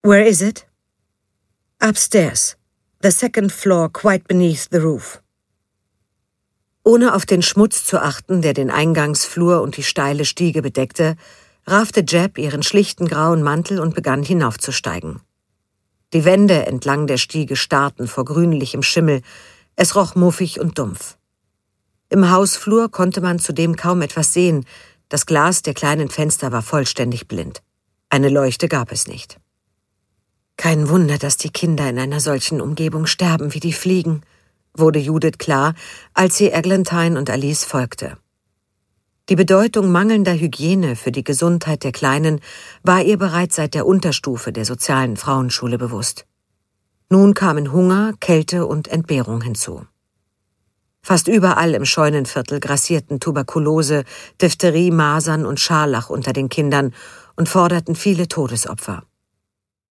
Where is it? Upstairs. The second floor, quite beneath the roof. Ohne auf den Schmutz zu achten, der den Eingangsflur und die steile Stiege bedeckte, raffte Jeb ihren schlichten grauen Mantel und begann hinaufzusteigen. Die Wände entlang der Stiege starrten vor grünlichem Schimmel, es roch muffig und dumpf. Im Hausflur konnte man zudem kaum etwas sehen, das Glas der kleinen Fenster war vollständig blind. Eine Leuchte gab es nicht. Kein Wunder, dass die Kinder in einer solchen Umgebung sterben wie die Fliegen, wurde Judith klar, als sie Eglantine und Alice folgte. Die Bedeutung mangelnder Hygiene für die Gesundheit der Kleinen war ihr bereits seit der Unterstufe der sozialen Frauenschule bewusst. Nun kamen Hunger, Kälte und Entbehrung hinzu. Fast überall im Scheunenviertel grassierten Tuberkulose, Diphtherie, Masern und Scharlach unter den Kindern und forderten viele Todesopfer.